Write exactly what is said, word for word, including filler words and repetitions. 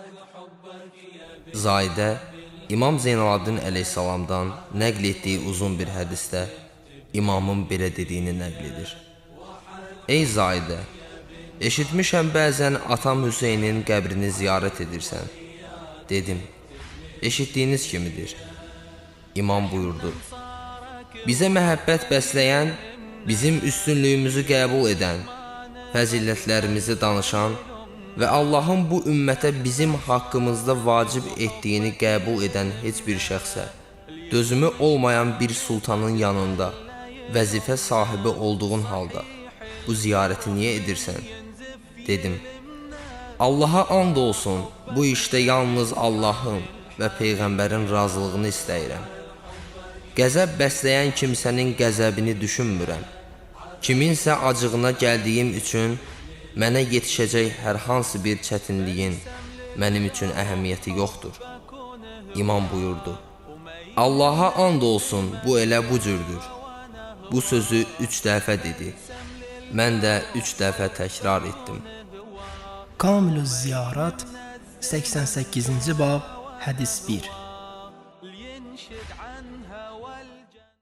Zaidə İmam Zeynalabdin əleyhissalamdan nəql etdiyi uzun bir hədisdə imamın belə dediyini nəql edir. Ey Zaidə, eşitmişəm bəzən atam Hüseynin qəbrini ziyarət edirsən. Dedim, eşitdiyiniz kimidir? İmam buyurdu, bizə məhəbbət bəsləyən, bizim üstünlüyümüzü qəbul edən, fəzilətlərimizi danışan və Allahın bu ümmətə bizim haqqımızda vacib etdiyini qəbul edən heç bir şəxsə, dözümü olmayan bir sultanın yanında vəzifə sahibi olduğun halda bu ziyarəti niyə edirsən? Dedim, Allaha and olsun, bu işdə yalnız Allahın və Peyğəmbərin razılığını istəyirəm. Qəzəb bəsləyən kimsənin qəzəbini düşünmürəm. Kiminsə acığına gəldiyim üçün mənə yetişəcək hər hansı bir çətinliyin mənim üçün əhəmiyyəti yoxdur. İmam buyurdu, Allaha and olsun, bu elə bu cürdür. Bu sözü üç dəfə dedi. Mən də üç dəfə təkrar etdim. Kamilüz Ziyarat səksən səkkizinci bab Hədis bir.